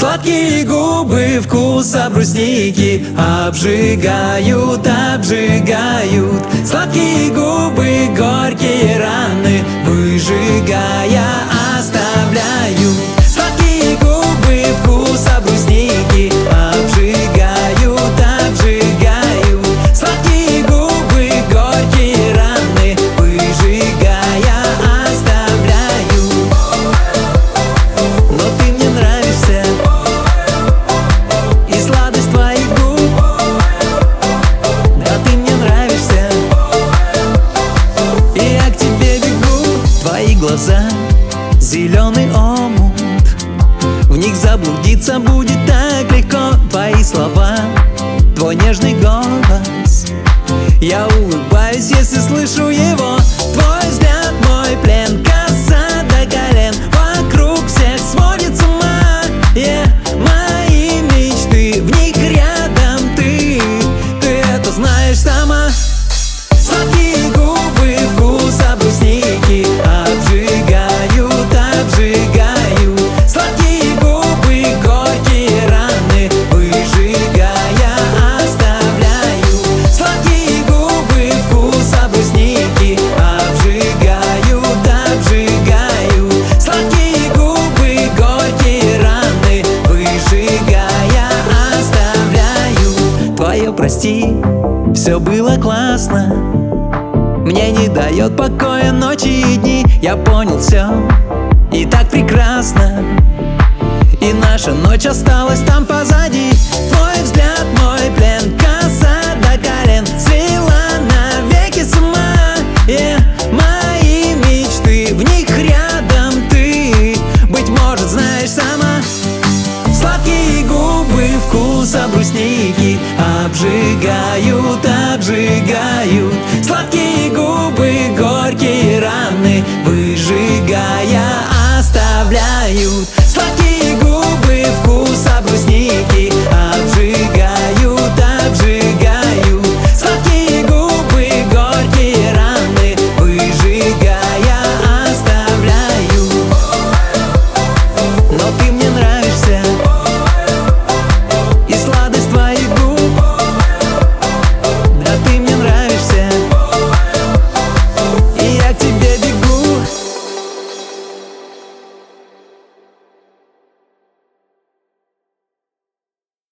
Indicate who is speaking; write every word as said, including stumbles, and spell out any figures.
Speaker 1: Сладкие губы вкуса брусники обжигают, обжигают. Сладкие губы горькие раны выжигая оставляют. Сладкие губы вкуса брусники обжигают, обжигают. Сладкие губы горькие раны выжигая оставляют. Но ты мне нравишься, и сладость твоих губ. Да, ты мне нравишься, и я к тебе бегу. Твои глаза — зеленый омут, в них заблудиться будет так легко. Твои слова, твой нежный голос, я улыбаюсь, если слышу его. Твой взгляд — мой плен, коса до колен, вокруг всех сводит с ума. Yeah. Мои мечты, в них рядом ты, ты это знаешь сама. Сладкие губы вкуса брусники обжигают, обжигают. Сладкие губы горькие раны выжигая оставляют. Сладкие губы вкуса брусники обжигают, обжигают. Сладкие губы горькие раны выжигая оставляют. Твое прости, все было классно, мне не дает покоя ночи и дни. Я понял все, и так прекрасно, и наша ночь осталась там позади. Твой взгляд, мой плен, коса до колен, свела навеки с ума. Yeah. Мои мечты, в них рядом ты, быть может, знаешь сама. Сладкие губы вкуса брусники обжигают, обжигают. Сладкие губы горькие раны вы